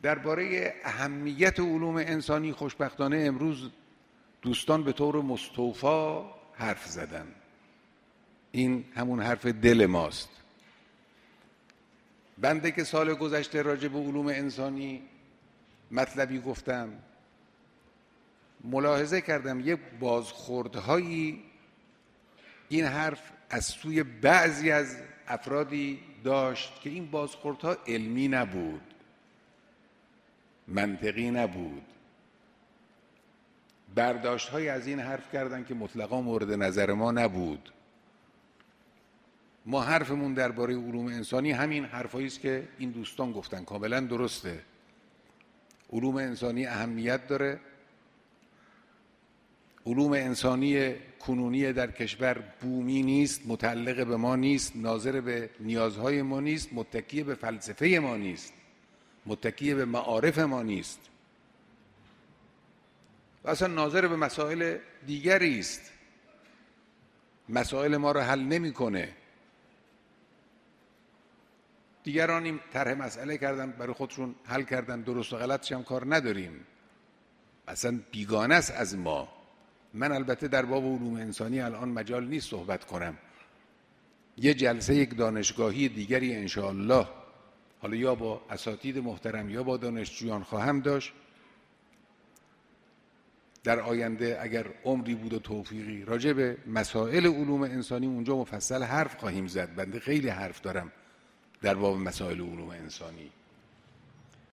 درباره اهمیت علوم انسانی خوشبختانه امروز دوستان به طور مستوفی حرف زدن. این همون حرف دل ماست. بنده که سال گذشته راجع به علوم انسانی مطلبی گفتم، ملاحظه کردم یه بازخوردهایی این حرف از سوی بعضی از افرادی داشت که این بازخوردها علمی نبود، منطقی نبود. برداشت‌هایی از این حرف کردن که مطلقاً مورد نظر ما نبود. ما حرفمون درباره علوم انسانی همین حرفایی است که این دوستان گفتن، کاملا درسته. علوم انسانی اهمیت داره. علوم انسانی کنونی در کشور بومی نیست، متعلق به ما نیست، ناظر به نیازهای ما نیست، متکی به فلسفه ما نیست، متکی به معارف ما نیست و اصلا ناظر به مسائل دیگری است. مسائل ما را حل نمی‌کنه. دیگران این طرح مسئله کردن، برای خودشون حل کردن، درست و غلطش هم کار نداریم، اصلا بیگانه است از ما. من البته در باب علوم انسانی الان مجال نیست صحبت کنم. یه جلسه یک دانشگاهی دیگری انشاءالله، حالا یا با اساتید محترم یا با دانشجویان خواهم داشت. در آینده اگر عمری بود و توفیقی راجع به مسائل علوم انسانی اونجا مفصل حرف خواهیم زد. بنده خیلی حرف دارم در باب مسائل علوم انسانی.